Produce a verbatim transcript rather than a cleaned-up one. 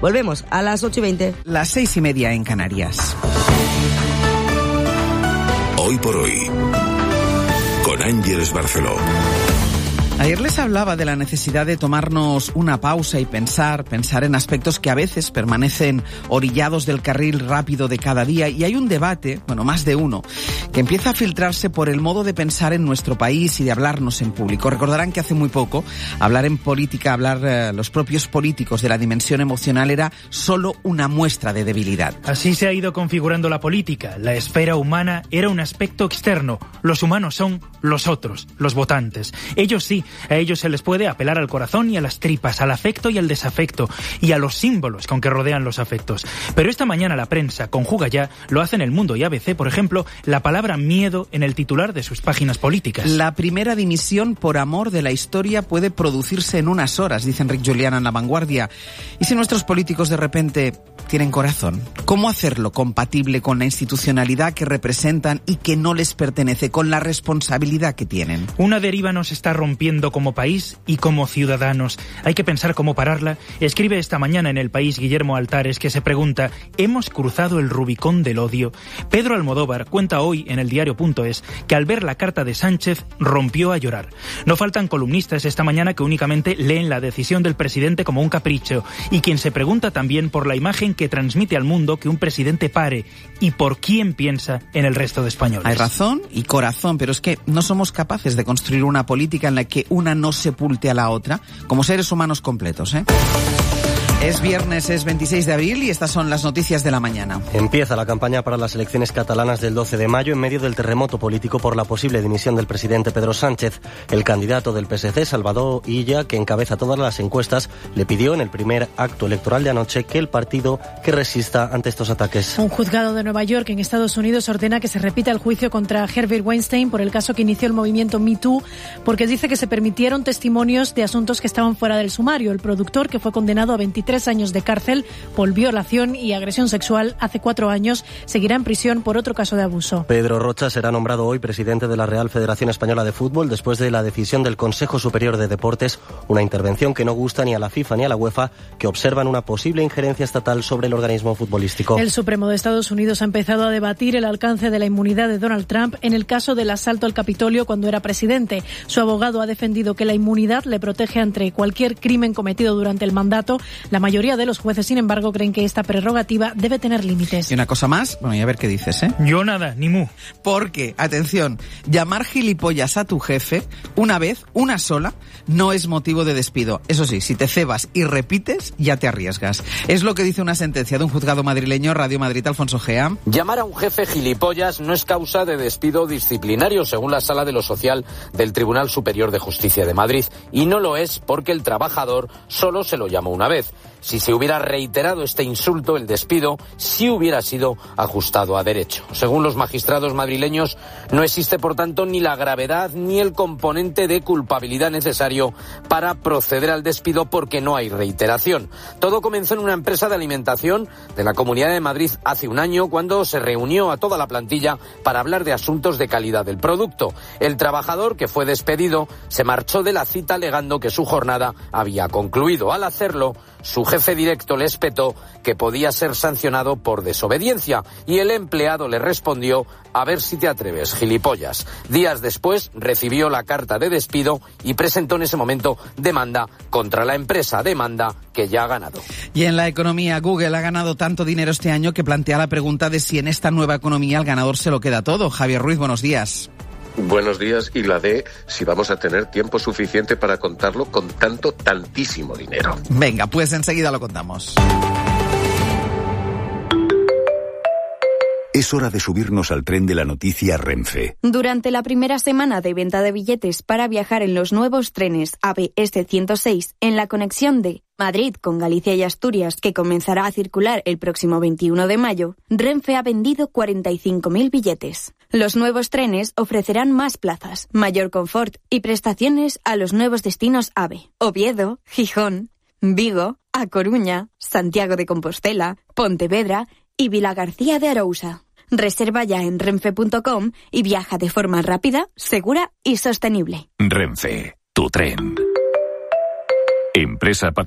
Volvemos a las ocho y veinte. Las seis y media en Canarias. Hoy por hoy, con Ángeles Barceló. Ayer les hablaba de la necesidad de tomarnos una pausa y pensar, pensar en aspectos que a veces permanecen orillados del carril rápido de cada día, y hay un debate, bueno, más de uno, que empieza a filtrarse por el modo de pensar en nuestro país y de hablarnos en público. Recordarán que hace muy poco hablar en política, hablar eh, los propios políticos de la dimensión emocional era solo una muestra de debilidad. Así se ha ido configurando la política. La esfera humana era un aspecto externo. Los humanos son los otros, los votantes. Ellos sí. A ellos se les puede apelar al corazón y a las tripas, al afecto y al desafecto, y a los símbolos con que rodean los afectos. Pero esta mañana la prensa conjuga ya, lo hace en El Mundo y A B C, por ejemplo, la palabra miedo en el titular de sus páginas políticas. La primera dimisión por amor de la historia puede producirse en unas horas, dice Enric Juliana en La Vanguardia. ¿Y si nuestros políticos de repente tienen corazón? ¿Cómo hacerlo compatible con la institucionalidad que representan y que no les pertenece, con la responsabilidad que tienen? Una deriva nos está rompiendo como país y como ciudadanos. Hay que pensar cómo pararla. Escribe esta mañana en El País Guillermo Altares, que se pregunta: ¿hemos cruzado el Rubicón del odio? Pedro Almodóvar cuenta hoy en el diario punto es que al ver la carta de Sánchez rompió a llorar. No faltan columnistas esta mañana que únicamente leen la decisión del presidente como un capricho, y quien se pregunta también por la imagen que transmite al mundo que un presidente pare y por quién piensa en el resto de españoles. Hay razón y corazón, pero es que no somos capaces de construir una política en la que una no sepulte a la otra, como seres humanos completos, ¿eh? Es viernes, es veintiséis de abril y estas son las noticias de la mañana. Empieza la campaña para las elecciones catalanas del doce de mayo en medio del terremoto político por la posible dimisión del presidente Pedro Sánchez. El candidato del P S C, Salvador Illa, que encabeza todas las encuestas, le pidió en el primer acto electoral de anoche que el partido que resista ante estos ataques. Un juzgado de Nueva York en Estados Unidos ordena que se repita el juicio contra Harvey Weinstein por el caso que inició el movimiento Me Too, porque dice que se permitieron testimonios de asuntos que estaban fuera del sumario. El productor, que fue condenado a veintitrés años de cárcel por violación y agresión sexual hace cuatro años, seguirá en prisión por otro caso de abuso. Pedro Rocha será nombrado hoy presidente de la Real Federación Española de Fútbol después de la decisión del Consejo Superior de Deportes, una intervención que no gusta ni a la FIFA ni a la UEFA, que observan una posible injerencia estatal sobre el organismo futbolístico. El Supremo de Estados Unidos ha empezado a debatir el alcance de la inmunidad de Donald Trump en el caso del asalto al Capitolio cuando era presidente. Su abogado ha defendido que la inmunidad le protege ante cualquier crimen cometido durante el mandato. La mayoría de los jueces, sin embargo, creen que esta prerrogativa debe tener límites. Y una cosa más, bueno, y a ver qué dices, ¿eh? Yo nada, ni mu. Porque, atención, llamar gilipollas a tu jefe una vez, una sola, no es motivo de despido. Eso sí, si te cebas y repites, ya te arriesgas. Es lo que dice una sentencia de un juzgado madrileño, Radio Madrid, Alfonso Gea. Llamar a un jefe gilipollas no es causa de despido disciplinario, según la Sala de lo Social del Tribunal Superior de Justicia de Madrid. Y no lo es porque el trabajador solo se lo llamó una vez. Si se hubiera reiterado este insulto, el despido sí hubiera sido ajustado a derecho. Según los magistrados madrileños, no existe, por tanto, ni la gravedad ni el componente de culpabilidad necesario para proceder al despido porque no hay reiteración. Todo comenzó en una empresa de alimentación de la Comunidad de Madrid hace un año, cuando se reunió a toda la plantilla para hablar de asuntos de calidad del producto. El trabajador, que fue despedido, se marchó de la cita alegando que su jornada había concluido. Al hacerlo, su jefe directo le espetó que podía ser sancionado por desobediencia y el empleado le respondió: a ver si te atreves, gilipollas. Días después recibió la carta de despido y presentó en ese momento demanda contra la empresa, demanda que ya ha ganado. Y en la economía, Google ha ganado tanto dinero este año que plantea la pregunta de si en esta nueva economía el ganador se lo queda todo. Javier Ruiz, buenos días. Buenos días, y la de si vamos a tener tiempo suficiente para contarlo con tanto, tantísimo dinero. Venga, pues enseguida lo contamos. Es hora de subirnos al tren de la noticia Renfe. Durante la primera semana de venta de billetes para viajar en los nuevos trenes A V E ciento seis en la conexión de Madrid con Galicia y Asturias, que comenzará a circular el próximo veintiuno de mayo, Renfe ha vendido cuarenta y cinco mil billetes. Los nuevos trenes ofrecerán más plazas, mayor confort y prestaciones a los nuevos destinos A V E: Oviedo, Gijón, Vigo, A Coruña, Santiago de Compostela, Pontevedra y Vilagarcía de Arousa. Reserva ya en renfe punto com y viaja de forma rápida, segura y sostenible. Renfe, tu tren. Empresa